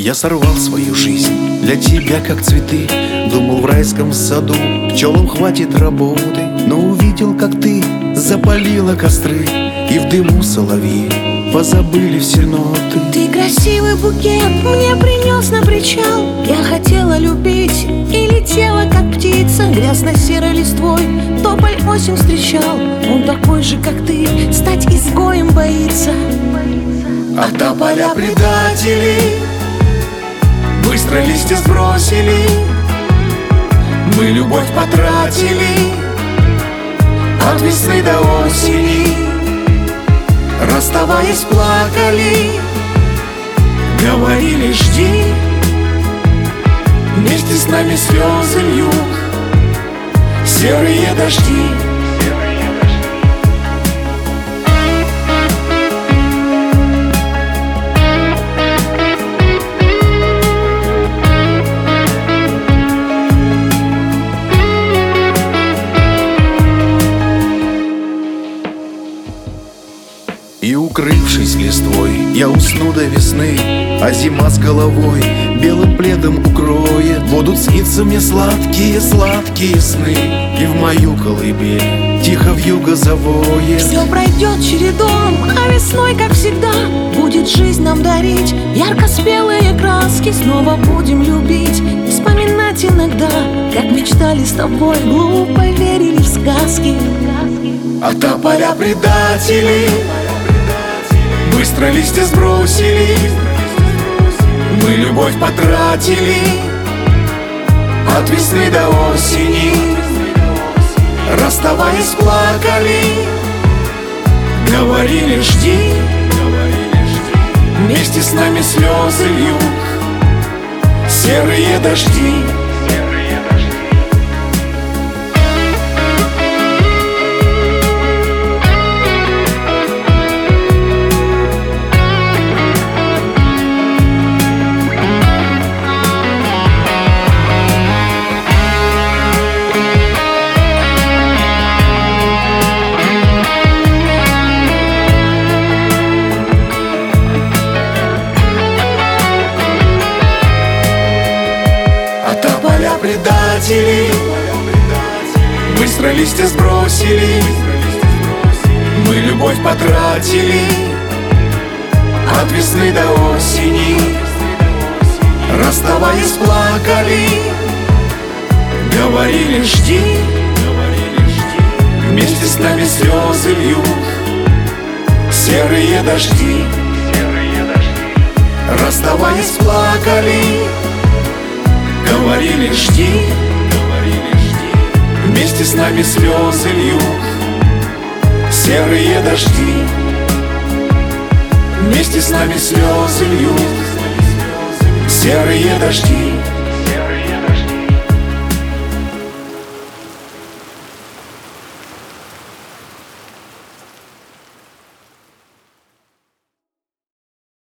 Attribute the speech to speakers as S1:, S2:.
S1: Я сорвал свою жизнь для тебя, как цветы. Думал, в райском саду пчелам хватит работы, но увидел, как ты запалила костры, и в дыму соловьи позабыли все ноты.
S2: Ты красивый букет мне принес на причал. Я хотела любить и летела, как птица. Грязно-серой листвой тополь осень встречал. Он такой же, как ты, стать изгоем боится.
S1: А тополя предатели быстро листья сбросили. Мы любовь потратили от весны до осени. Расставаясь, плакали, говорили: жди. Вместе с нами слезы льют серые дожди. И, укрывшись листвой, я усну до весны, а зима с головой белым пледом укроет. Будут сниться мне сладкие сны, и в мою колыбель тихо вьюга завоет.
S2: Все пройдет чередом, а весной, как всегда, будет жизнь нам дарить ярко-спелые краски. Снова будем любить и вспоминать иногда, как мечтали с тобой, глупо верили в сказки.
S1: А тополя предатели быстро листья сбросили. Мы любовь потратили от весны до осени. Расставаясь, плакали, говорили: жди. Вместе с нами слезы льют серые дожди. Предатели быстро листья сбросили. Мы любовь потратили от весны до осени. Расставаясь, плакали, говорили: жди. Вместе с нами слезы льют серые дожди. Расставаясь, плакали, говорили: жди. Вместе с нами слезы льют серые дожди. Вместе с нами слезы льют серые дожди.